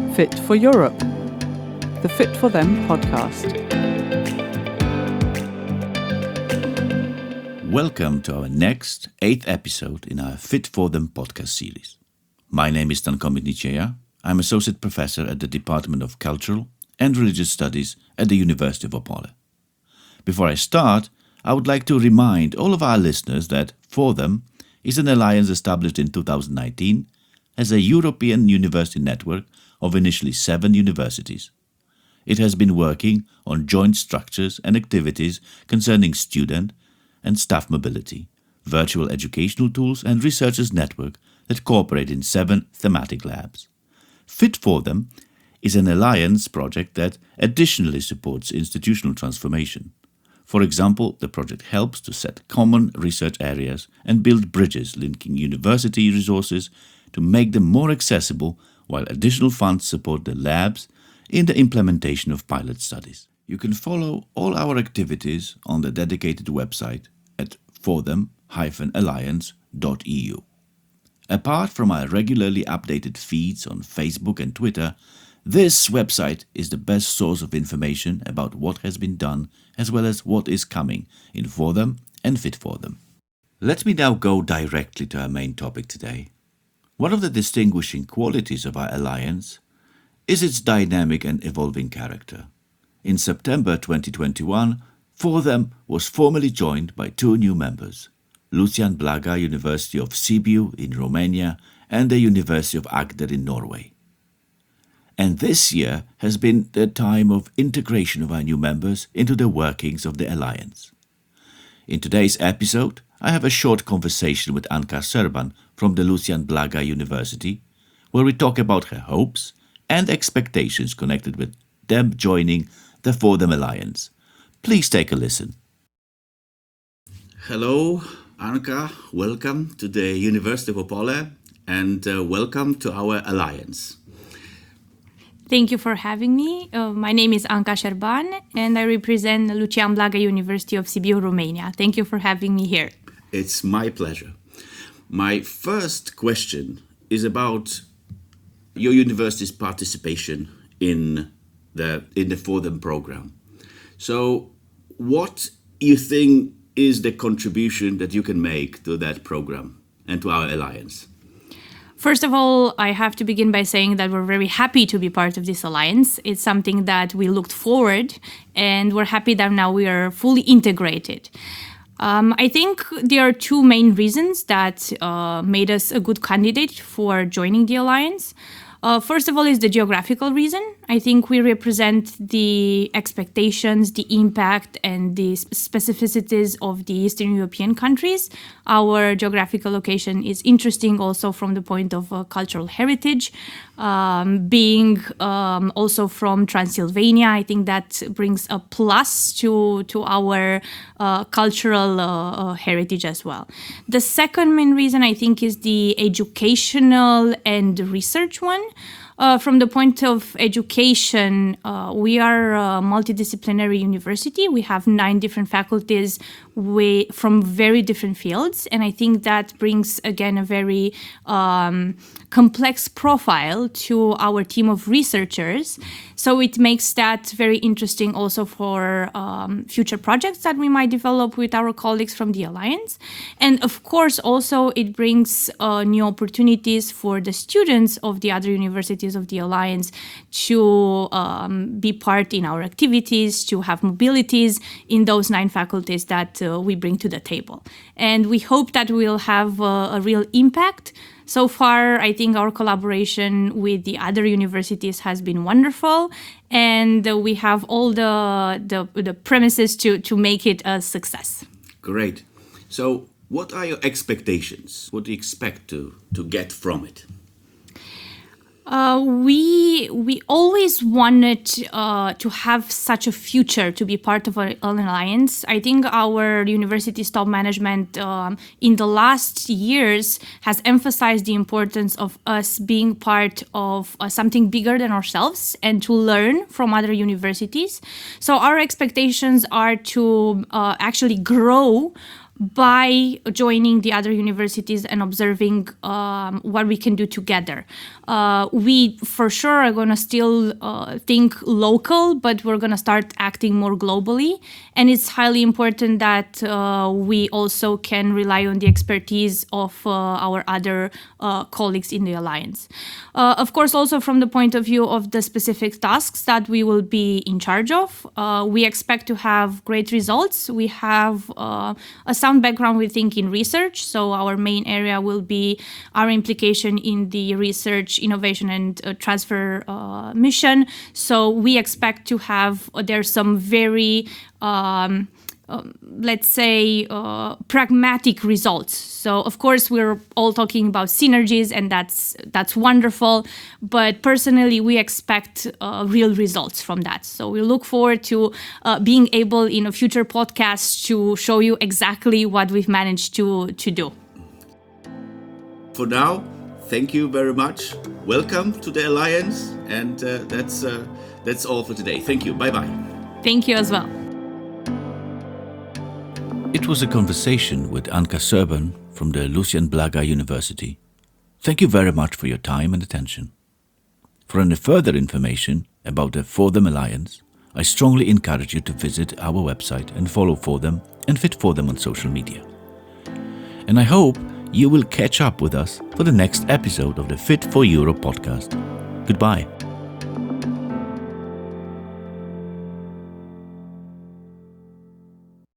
Fit for Europe, the Fit for Them podcast. Welcome to our next 8th episode in our Fit for Them podcast series. My name is Stanko Mitnicheya. I'm Associate Professor at the Department of Cultural and Religious Studies at the University of Opole. Before I start, I would like to remind all of our listeners that For Them is an alliance established in 2019 as a European university network of initially 7 universities. It has been working on joint structures and activities concerning student and staff mobility, virtual educational tools and researchers network that cooperate in 7 thematic labs. Fit for Them is an alliance project that additionally supports institutional transformation. For example, the project helps to set common research areas and build bridges linking university resources to make them more accessible, while additional funds support the labs in the implementation of pilot studies. You can follow all our activities on the dedicated website at forthem-alliance.eu. Apart from our regularly updated feeds on Facebook and Twitter, this website is the best source of information about what has been done as well as what is coming in For Them and Fit for Them. Let me now go directly to our main topic today. One of the distinguishing qualities of our alliance is its dynamic and evolving character. In September 2021, For Them was formally joined by 2 new members, Lucian Blaga University of Sibiu in Romania and the University of Agder in Norway. And this year has been the time of integration of our new members into the workings of the Alliance. In today's episode, I have a short conversation with Anka Serban from the Lucian Blaga University, where we talk about her hopes and expectations connected with them joining the For Them Alliance. Please take a listen. Hello, Anka. Welcome to the University of Opole and welcome to our Alliance. Thank you for having me. My name is Anka Serban and I represent Lucian Blaga University of Sibiu, Romania. Thank you for having me here. It's my pleasure. My first question is about your university's participation in the For Them program. So what you think is the contribution that you can make to that program and to our alliance? First of all, I have to begin by saying that we're very happy to be part of this alliance. It's something that we looked forward, and we're happy that now we are fully integrated. I think there are 2 main reasons that made us a good candidate for joining the alliance. First of all is the geographical reason. I think we represent the expectations, the impact, and the specificities of the Eastern European countries. Our geographical location is interesting also from the point of cultural heritage. Being also from Transylvania, I think that brings a plus to our cultural heritage as well. The second main reason, I think, is the educational and research one. From the point of education, we are a multidisciplinary university. We have 9 different faculties from very different fields. And I think that brings, again, a very complex profile to our team of researchers. So it makes that very interesting also for future projects that we might develop with our colleagues from the Alliance. And of course, also it brings new opportunities for the students of the other universities of the Alliance to be part in our activities, to have mobilities in those 9 faculties that we bring to the table. And we hope that we'll have a real impact. So far, I think our collaboration with the other universities has been wonderful, and we have all the premises to make it a success. Great. So what are your expectations? What do you expect to get from it? We always wanted to have such a future, to be part of an alliance. I think our university's top management in the last years has emphasized the importance of us being part of something bigger than ourselves and to learn from other universities. So our expectations are to actually grow by joining the other universities and observing what we can do together. We for sure are going to still think local, but we're going to start acting more globally. And it's highly important that we also can rely on the expertise of our other colleagues in the Alliance. Of course, also from the point of view of the specific tasks that we will be in charge of, we expect to have great results. We have a sound background, we think, in research. So our main area will be our implication in the research, innovation and transfer mission. So we expect to have, there's some very let's say, pragmatic results. So, of course, we're all talking about synergies, and that's wonderful. But personally, we expect real results from that. So we look forward to being able in a future podcast to show you exactly what we've managed to do. For now, thank you very much. Welcome to the Alliance, and that's all for today. Thank you. Bye-bye. Thank you as well. It was a conversation with Anka Serban from the Lucian Blaga University. Thank you very much for your time and attention. For any further information about the For Them Alliance, I strongly encourage you to visit our website and follow For Them and Fit For Them on social media. And I hope you will catch up with us for the next episode of the Fit for Europe podcast. Goodbye.